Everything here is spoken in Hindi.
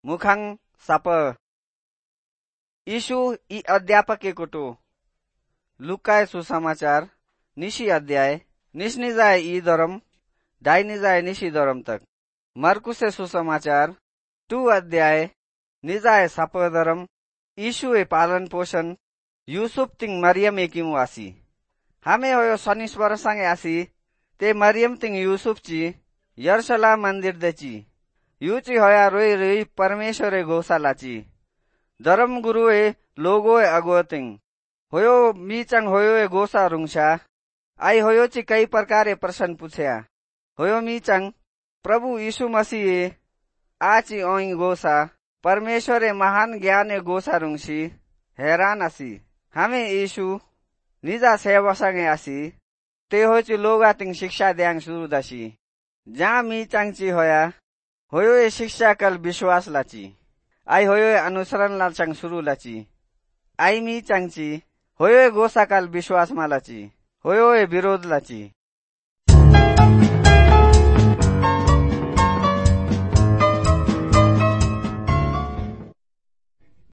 मुखांग साप यीशु ई अध्यापक के कोटो लुकाय सुसमाचार निशी अध्याय निशनी जाए ई धर्म डाइनी जाए निशी धर्म तक मरकुसे सुसमाचार 2 अध्याय निजाए साप धर्म यीशु ए पालन पोषण यूसुफ तिंग मरियम एकिमु आसी हमें होयो शनिश्वर संगे आसी ते मरियम तिंग यूसुफ ची यरूशलेम मंदिर देची यूची होया रोई रोई परमेश्वर ए गोसालाची धर्म गुरु ए लोगो ए अगो तिंग होयो मी चंग होयो ए गोसा रुंगशा आई होयो ची कई प्रकार ए प्रश्न पूछया होयो मी चंग प्रभु यीशु मसीह ए आची ओई गोसा परमेश्वर ए महान ज्ञान ए गोसा रुंगशी हैरान आसी हमें यीशु निजा सेवा संगे आसी ते होची लोगा तिंग शिक्षा द्यांग शुरू दशी जहाँ मी चंग ची होया होयो ए शिक्षा कल विश्वास लाची आई होयो ए अनुसरण लाल चंग शुरू लाची आई मी चंग ची होयो ए गोसा कल विश्वास मालाची होयो ए विरोध लाची